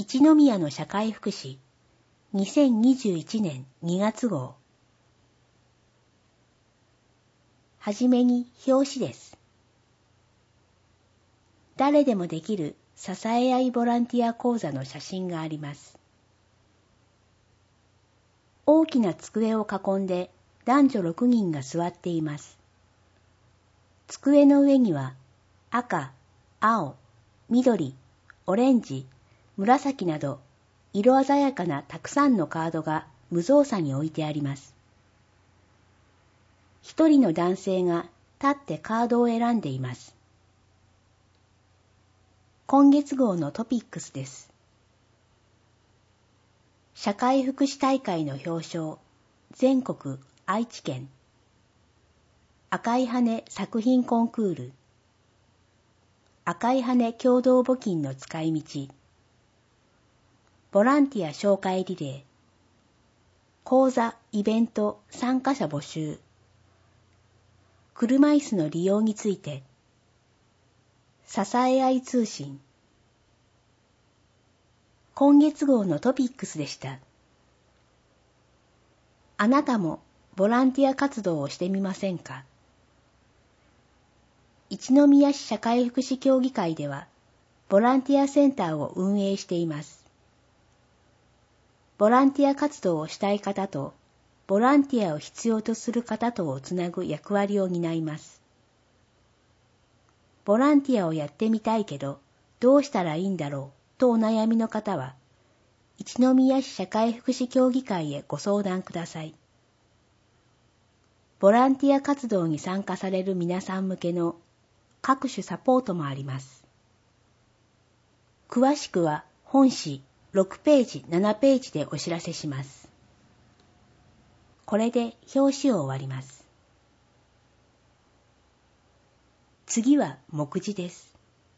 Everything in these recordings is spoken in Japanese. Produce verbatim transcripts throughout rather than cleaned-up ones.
一宮の社会福祉にせんにじゅういちねんにがつ号。はじめに表紙です。誰でもできる支え合いボランティア講座の写真があります。大きな机を囲んで男女ろくにんが座っています。机の上には赤、青、緑、オレンジ、紫など色鮮やかなたくさんのカードが無造作に置いてあります。一人の男性が立ってカードを選んでいます。今月号のトピックスです。社会福祉大会の表彰、全国愛知県。赤い羽作品コンクール。赤い羽共同募金の使い道。ボランティア紹介リレー。講座、イベント、参加者募集。車椅子の利用について。支え合い通信。今月号のトピックスでした。あなたもボランティア活動をしてみませんか？一宮市社会福祉協議会では、ボランティアセンターを運営しています。ボランティア活動をしたい方と、ボランティアを必要とする方とをつなぐ役割を担います。ボランティアをやってみたいけど、どうしたらいいんだろうとお悩みの方は、一宮市社会福祉協議会へご相談ください。ボランティア活動に参加される皆さん向けの各種サポートもあります。詳しくは本誌ろくページ、ななページでお知らせします。これで表紙を終わります。次は目次です。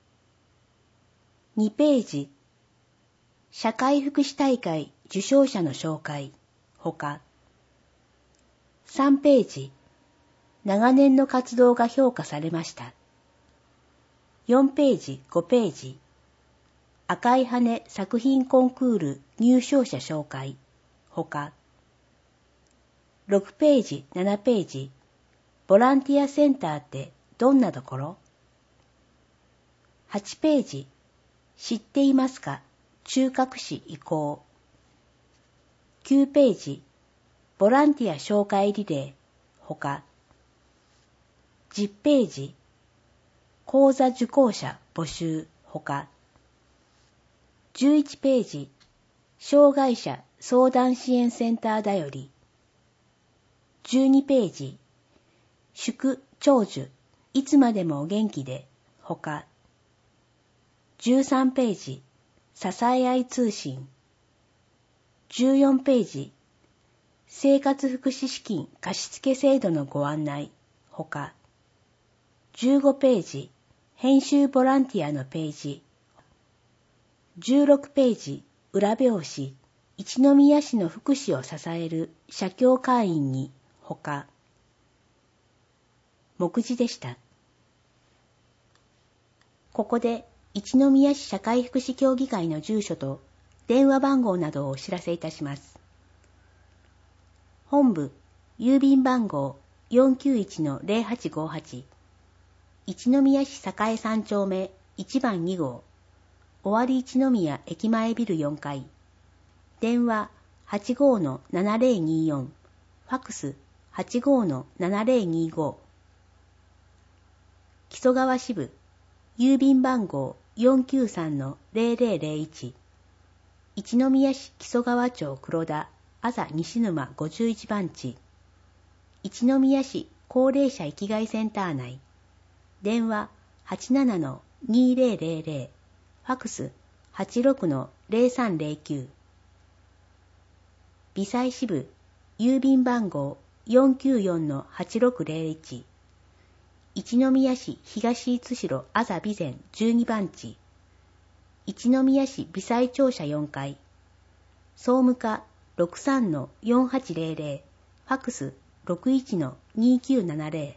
にページ、社会福祉大会受賞者の紹介、ほか。さんページ、長年の活動が評価されました。よんページ、ごページ、赤い羽作品コンクール入賞者紹介、ほか。ろくページ、ななページ、ボランティアセンターってどんなところ？はちページ、知っていますか？中核市移行。きゅうページ、ボランティア紹介リレー、ほか。じゅうページ、講座受講者募集、ほか。じゅういちページ、障害者相談支援センターだより。じゅうにページ、祝長寿、いつまでもお元気で、ほか。じゅうさんページ、支え合い通信。じゅうよんページ、生活福祉資金貸付制度のご案内、ほか。じゅうごページ、編集ボランティアのページ。じゅうろくページ、裏表紙、一宮市の福祉を支える社協会員に、ほか。目次でした。ここで、一宮市社会福祉協議会の住所と電話番号などをお知らせいたします。本部、郵便番号 よんきゅういちのゼロはちごはち、一宮市栄さん丁目いちばんに号、尾張一宮駅前ビルよんかい、電話 はちごーのななゼロによん、ファクス はちごーのななゼロにご。木曽川支部、郵便番号 よんきゅうさんのゼロゼロゼロいち、一宮市木曽川町黒田あざ西沼ごじゅういち番地、一宮市高齢者生きがいセンター内、電話 はちななのにゼロゼロゼロ、ファクス はちろくのゼロさんゼロきゅう。微細支部、郵便番号 よんきゅうよんのはちろくゼロいち、一宮市東津代あざ備前じゅうに番地、一宮市微細庁舎よんかい、総務課 ろくさんのよんはちゼロゼロ、ファクス ろくいちのにきゅうななゼロ。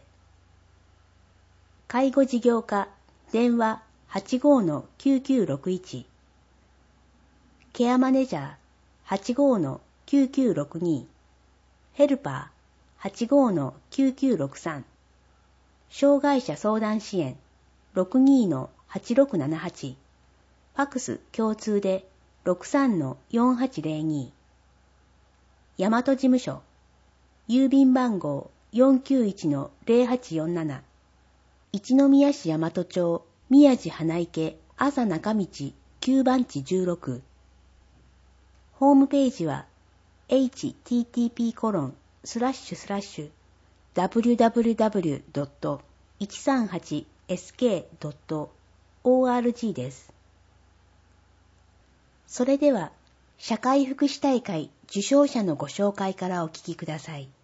介護事業課、電話 はちごーのきゅうきゅうろくいち。 ケアマネジャー はちごーのきゅうきゅうろくに、ヘルパー はちごーのきゅうきゅうろくさん、障害者相談支援 ろくにーのはちろくななはち、ファクス共通で ろくさんのよんはちぜろに、大和事務所、郵便番号 よんきゅういちのぜろはちよんなな、一宮市大和町宮地花池朝中道きゅうばんちじゅうろく。ホームページは エイチティーティーピーコロンスラッシュスラッシュダブリューダブリューダブリュードットいちさんはちエスケードットオーアールジー です。それでは、社会福祉大会受賞者のご紹介からお聞きください。